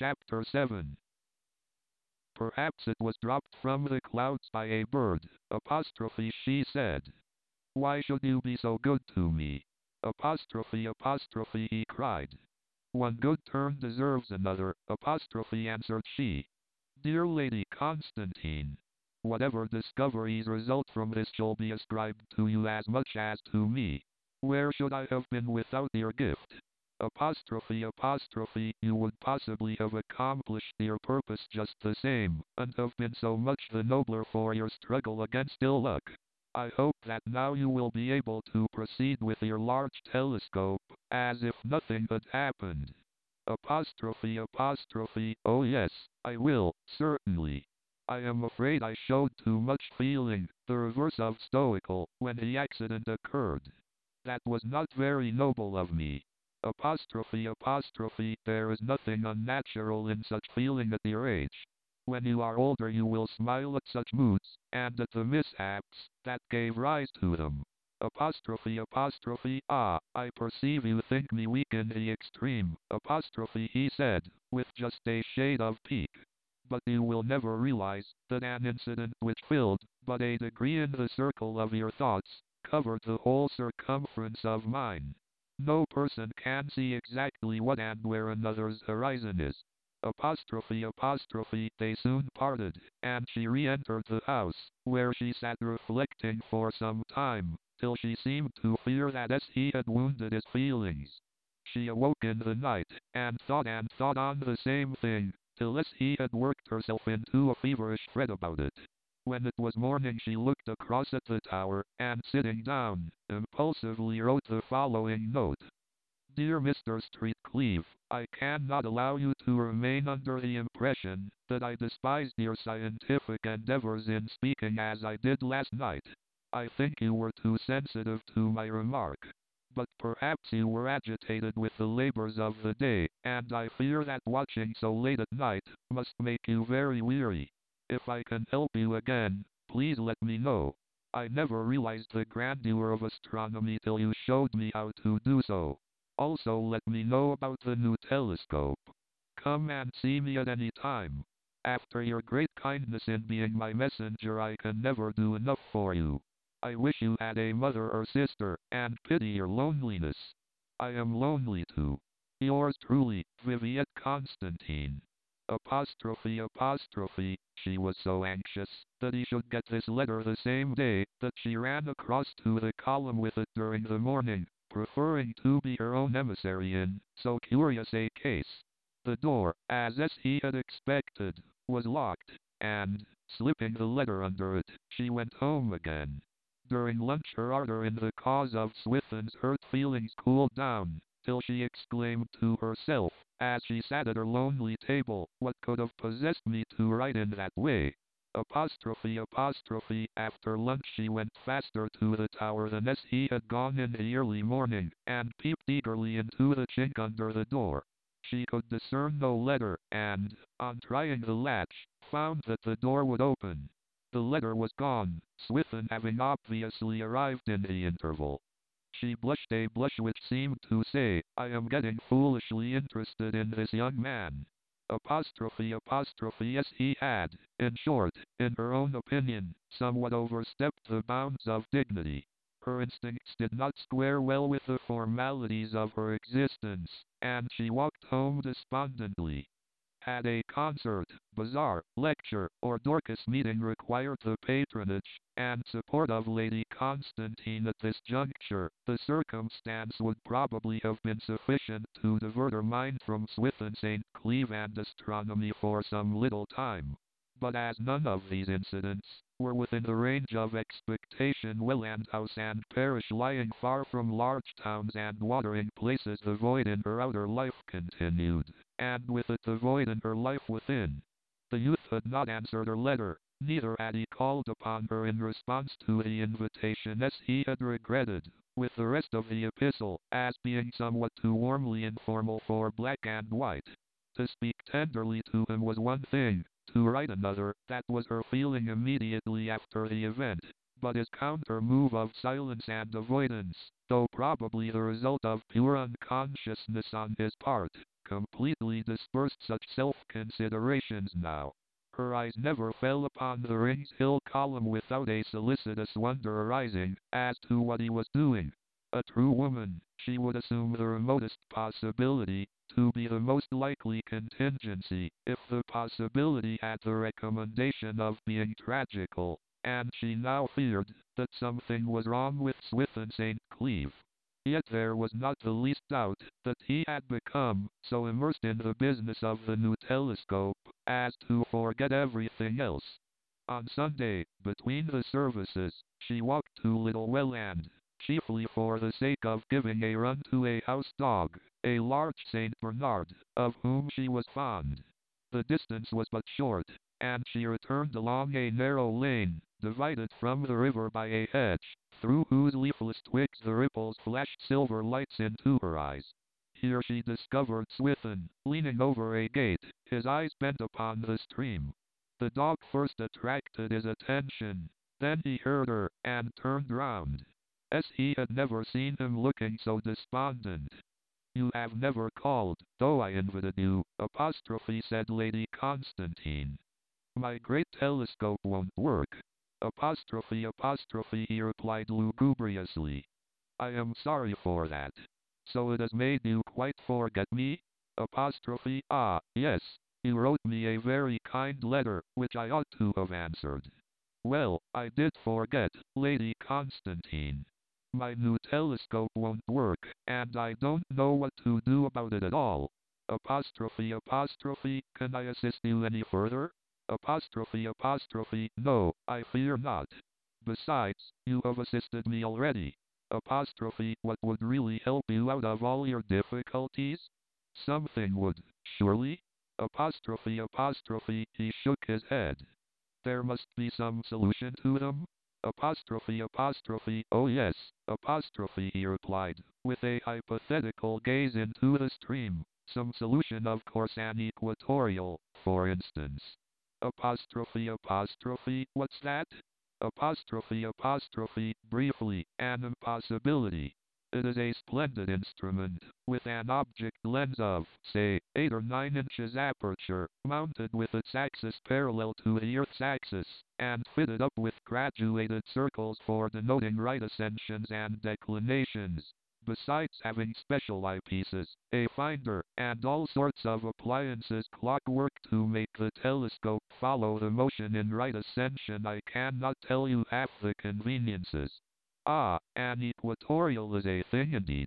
Chapter 7. Perhaps it was dropped from the clouds by a bird. Apostrophe, she said. Why should you be so good to me? Apostrophe, he cried. One good turn deserves another, apostrophe, answered she. Dear Lady Constantine, whatever discoveries result from this shall be ascribed to you as much as to me. Where should I have been without your gift? Apostrophe, you would possibly have accomplished your purpose just the same, and have been so much the nobler for your struggle against ill luck. I hope that now you will be able to proceed with your large telescope, as if nothing had happened. Apostrophe, oh yes, I will, certainly. I am afraid I showed too much feeling, the reverse of stoical, when the accident occurred. That was not very noble of me. Apostrophe, there is nothing unnatural in such feeling at your age. When you are older you will smile at such moods, and at the mishaps that gave rise to them. Apostrophe, I perceive you think me weak in the extreme, apostrophe, he said, with just a shade of pique. But you will never realize that an incident which filled but a degree in the circle of your thoughts, covered the whole circumference of mine. No person can see exactly what and where another's horizon is. Apostrophe, they soon parted, and she re-entered the house, where she sat reflecting for some time, till she seemed to fear that he had wounded his feelings. She awoke in the night, and thought on the same thing, till he had worked herself into a feverish fret about it. When it was morning she looked across at the tower, and sitting down, impulsively wrote the following note. Dear Mr. Streatcleave, I cannot allow you to remain under the impression that I despised your scientific endeavors in speaking as I did last night. I think you were too sensitive to my remark. But perhaps you were agitated with the labors of the day, and I fear that watching so late at night must make you very weary. If I can help you again, please let me know. I never realized the grandeur of astronomy till you showed me how to do so. Also let me know about the new telescope. Come and see me at any time. After your great kindness in being my messenger, I can never do enough for you. I wish you had a mother or sister, and pity your loneliness. I am lonely too. Yours truly, Viviette Constantine. Apostrophe, she was so anxious that he should get this letter the same day that she ran across to the column with it during the morning, preferring to be her own emissary in so curious a case. The door, as he had expected, was locked, and, slipping the letter under it, she went home again. During lunch her ardor in the cause of Swithin's hurt feelings cooled down, till she exclaimed to herself, as she sat at her lonely table, what could have possessed me to write in that way? Apostrophe, after lunch she went faster to the tower than he had gone in the early morning, and peeped eagerly into the chink under the door. She could discern no letter, and, on trying the latch, found that the door would open. The letter was gone, Swithin having obviously arrived in the interval. She blushed a blush which seemed to say, I am getting foolishly interested in this young man. Apostrophe, yes, he had, in short, in her own opinion, somewhat overstepped the bounds of dignity. Her instincts did not square well with the formalities of her existence, and she walked home despondently. Had a concert, bazaar, lecture, or Dorcas meeting required the patronage and support of Lady Constantine at this juncture, the circumstance would probably have been sufficient to divert her mind from Swithin St. Cleeve and astronomy for some little time. But as none of these incidents were within the range of expectation, Welland House and parish lying far from large towns and watering places, the void in her outer life continued, and with it the void in her life within. The youth had not answered her letter, neither had he called upon her in response to the invitation, as he had regretted, with the rest of the epistle, as being somewhat too warmly informal for black and white. To speak tenderly to him was one thing, to write another. That was her feeling immediately after the event. But his counter-move of silence and avoidance, though probably the result of pure unconsciousness on his part, completely dispersed such self-considerations now. Her eyes never fell upon the Rings Hill column without a solicitous wonder arising as to what he was doing. A true woman, she would assume the remotest possibility to be the most likely contingency, if the possibility had the recommendation of being tragical, and she now feared that something was wrong with Swithin St. Cleeve. Yet there was not the least doubt that he had become so immersed in the business of the new telescope as to forget everything else. On Sunday, between the services, she walked to Little Welland, chiefly for the sake of giving a run to a house dog, a large St. Bernard, of whom she was fond. The distance was but short, and she returned along a narrow lane, divided from the river by a hedge, through whose leafless twigs the ripples flashed silver lights into her eyes. Here she discovered Swithin, leaning over a gate, his eyes bent upon the stream. The dog first attracted his attention, then he heard her, and turned round. As he had never seen him looking so despondent. You have never called, though I invited you, said Lady Constantine. My great telescope won't work. He replied lugubriously. I am sorry for that. So it has made you quite forget me? Ah, yes. You wrote me a very kind letter, which I ought to have answered. Well, I did forget, Lady Constantine. My new telescope won't work, and I don't know what to do about it at all. Can I assist you any further? No, I fear not. Besides, you have assisted me already. What would really help you out of all your difficulties? Something would, surely? He shook his head. There must be some solution to them? Oh yes, he replied, with a hypothetical gaze into the stream. Some solution, of course, an equatorial, for instance. What's that? Briefly, an impossibility. It is a splendid instrument, with an object lens of, say, 8 or 9 inches aperture, mounted with its axis parallel to the Earth's axis, and fitted up with graduated circles for denoting right ascensions and declinations, besides having special eyepieces, a finder, and all sorts of appliances clockwork to make the telescope follow the motion in right ascension. I cannot tell you half the conveniences. Ah, an equatorial is a thing indeed.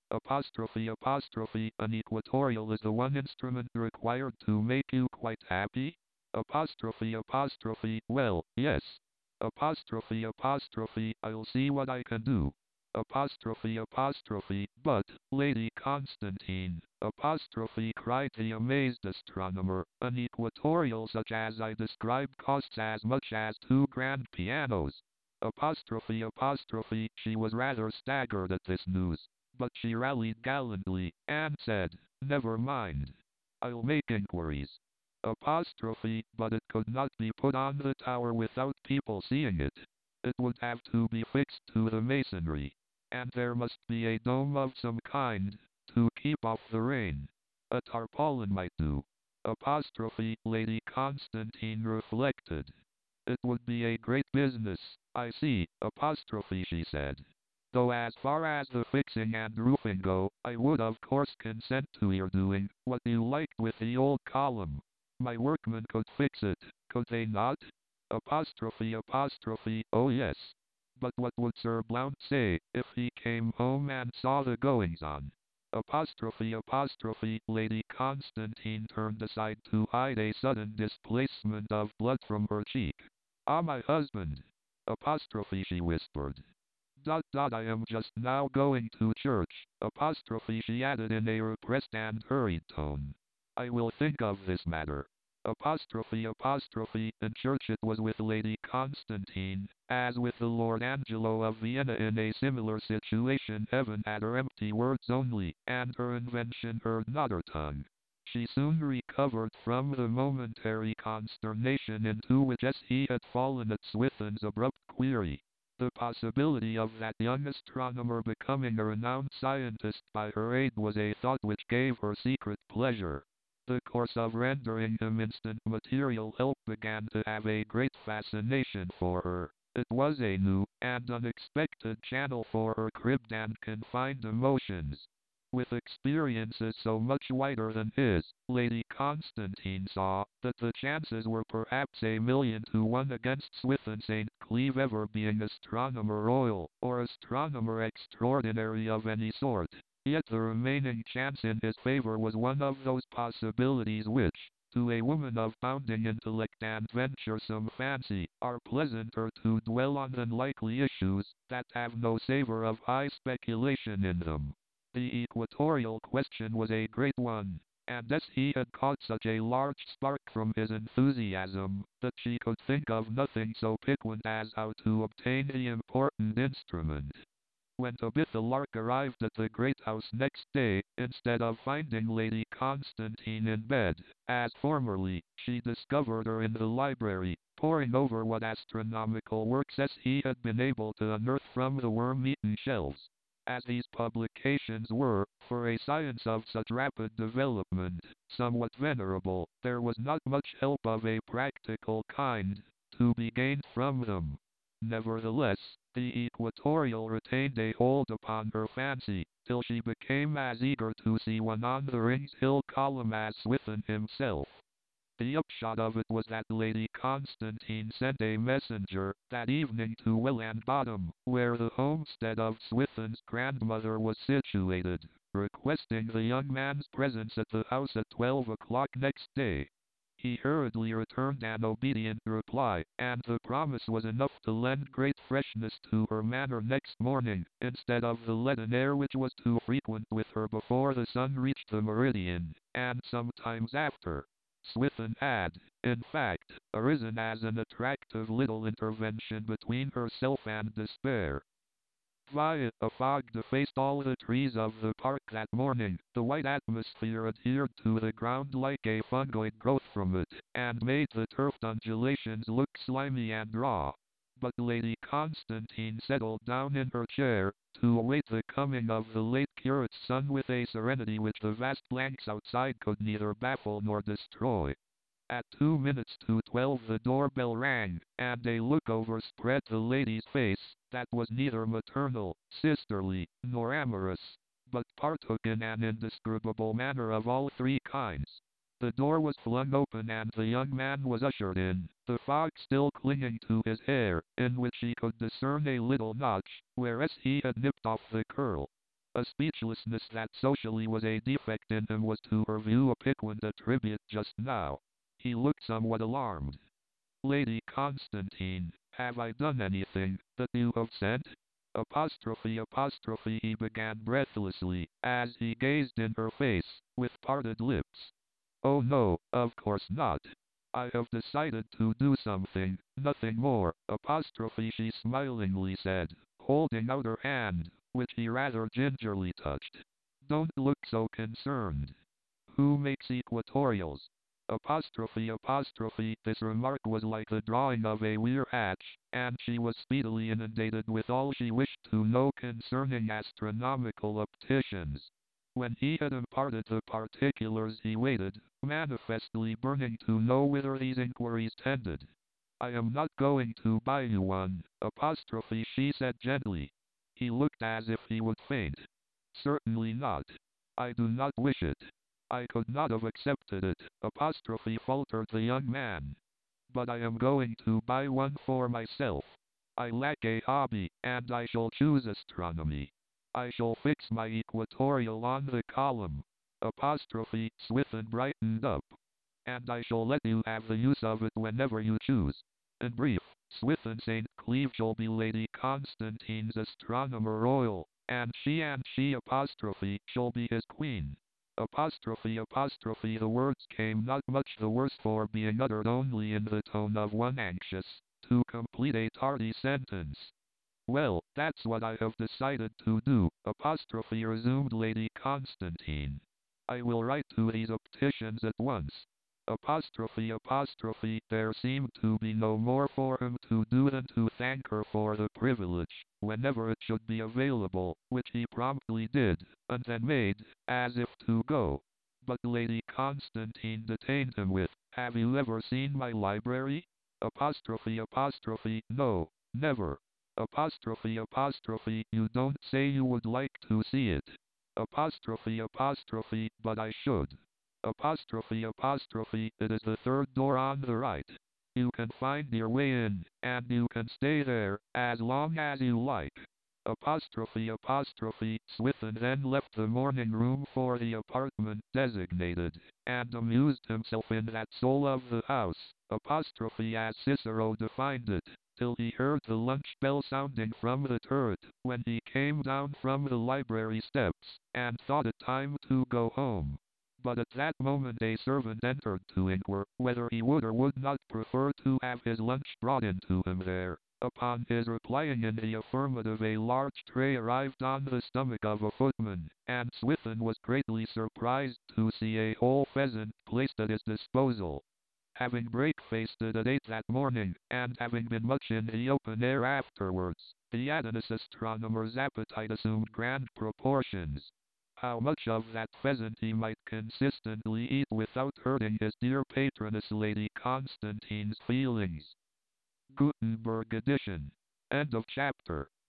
An equatorial is the one instrument required to make you quite happy? Well, yes. I'll see what I can do. But, Lady Constantine, cried the amazed astronomer, an equatorial such as I described costs as much as 2 grand pianos. She was rather staggered at this news, but she rallied gallantly, and said, never mind. I'll make inquiries. But it could not be put on the tower without people seeing it. It would have to be fixed to the masonry. And there must be a dome of some kind, to keep off the rain. A tarpaulin might do. Lady Constantine reflected. It would be a great business, I see, she said. Though as far as the fixing and roofing go, I would of course consent to your doing what you liked with the old column. My workmen could fix it, could they not? Oh yes. But what would Sir Blount say, if he came home and saw the goings-on? Lady Constantine turned aside to hide a sudden displacement of blood from her cheek. Ah, my husband! She whispered. I am just now going to church, she added in a repressed and hurried tone. I will think of this matter. In church it was with Lady Constantine, as with the Lord Angelo of Vienna in a similar situation. Heaven had her empty words only, and her invention heard not her tongue. She soon recovered from the momentary consternation into which he had fallen at Swithin's abrupt query. The possibility of that young astronomer becoming a renowned scientist by her aid was a thought which gave her secret pleasure. The course of rendering him instant material help began to have a great fascination for her. It was a new and unexpected channel for her cribbed and confined emotions. With experiences so much wider than his, Lady Constantine saw that the chances were perhaps 1,000,000 to 1 against Swithin St. Cleeve ever being Astronomer Royal, or Astronomer Extraordinary of any sort. Yet the remaining chance in his favor was one of those possibilities which, to a woman of bounding intellect and venturesome fancy, are pleasanter to dwell on than likely issues that have no savor of high speculation in them. The equatorial question was a great one, and as he had caught such a large spark from his enthusiasm, that she could think of nothing so piquant as how to obtain the important instrument. When Tabitha Lark arrived at the great house next day, instead of finding Lady Constantine in bed, as formerly, she discovered her in the library, poring over what astronomical works as he had been able to unearth from the worm-eaten shelves. As these publications were, for a science of such rapid development, somewhat venerable, there was not much help of a practical kind to be gained from them. Nevertheless, the equatorial retained a hold upon her fancy, till she became as eager to see one on the Rings Hill column as Swithin himself. The upshot of it was that Lady Constantine sent a messenger that evening to Welland Bottom, where the homestead of Swithin's grandmother was situated, requesting the young man's presence at the house at 12 o'clock next day. He hurriedly returned an obedient reply, and the promise was enough to lend great freshness to her manner next morning, instead of the leaden air which was too frequent with her before the sun reached the meridian, and sometimes after. Swithin had, in fact, arisen as an attractive little intervention between herself and despair. Via a fog defaced all the trees of the park that morning. The white atmosphere adhered to the ground like a fungoid growth from it, and made the turfed undulations look slimy and raw. But Lady Constantine settled down in her chair, to await the coming of the late curate's son with a serenity which the vast blanks outside could neither baffle nor destroy. At 2 minutes to 12 the doorbell rang, and a look overspread the lady's face, that was neither maternal, sisterly, nor amorous, but partook in an indescribable manner of all three kinds. The door was flung open and the young man was ushered in, the fog still clinging to his hair, in which he could discern a little notch, whereas he had nipped off the curl. A speechlessness that socially was a defect in him was to her view a piquant attribute just now. He looked somewhat alarmed. Lady Constantine, have I done anything that you have sent? Apostrophe, he began breathlessly, as he gazed in her face, with parted lips. Oh no, of course not. I have decided to do something, nothing more, apostrophe she smilingly said, holding out her hand, which he rather gingerly touched. Don't look so concerned. Who makes equatorials? Apostrophe, this remark was like the drawing of a weir hatch, and she was speedily inundated with all she wished to know concerning astronomical opticians. When he had imparted the particulars he waited, manifestly burning to know whither these inquiries tended. I am not going to buy you one, apostrophe she said gently. He looked as if he would faint. Certainly not. I do not wish it. I could not have accepted it, apostrophe faltered the young man. But I am going to buy one for myself. I lack a hobby, and I shall choose astronomy. I shall fix my equatorial on the column. Apostrophe Swithin brightened up. And I shall let you have the use of it whenever you choose. In brief, Swithin St. Cleeve shall be Lady Constantine's Astronomer Royal, and she apostrophe shall be his queen. Apostrophe the words came not much the worse for being uttered only in the tone of one anxious to complete a tardy sentence. Well, that's what I have decided to do, apostrophe resumed Lady Constantine. I will write to these opticians at once. There seemed to be no more for him to do than to thank her for the privilege, whenever it should be available, which he promptly did, and then made, as if to go. But Lady Constantine detained him with, "Have you ever seen my library?" No, never. You don't say you would like to see it. But I should. It is the third door on the right. You can find your way in, and you can stay there, as long as you like. Swithin then left the morning room for the apartment designated, and amused himself in that soul of the house, as Cicero defined it, till he heard the lunch bell sounding from the turret, when he came down from the library steps, and thought it time to go home. But at that moment a servant entered to inquire whether he would or would not prefer to have his lunch brought in to him there. Upon his replying in the affirmative, a large tray arrived on the stomach of a footman, and Swithin was greatly surprised to see a whole pheasant placed at his disposal. Having breakfasted at 8 that morning, and having been much in the open air afterwards, the Adonis astronomer's appetite assumed grand proportions. How much of that pheasant he might consistently eat without hurting his dear patroness Lady Constantine's feelings. Gutenberg edition. End of chapter.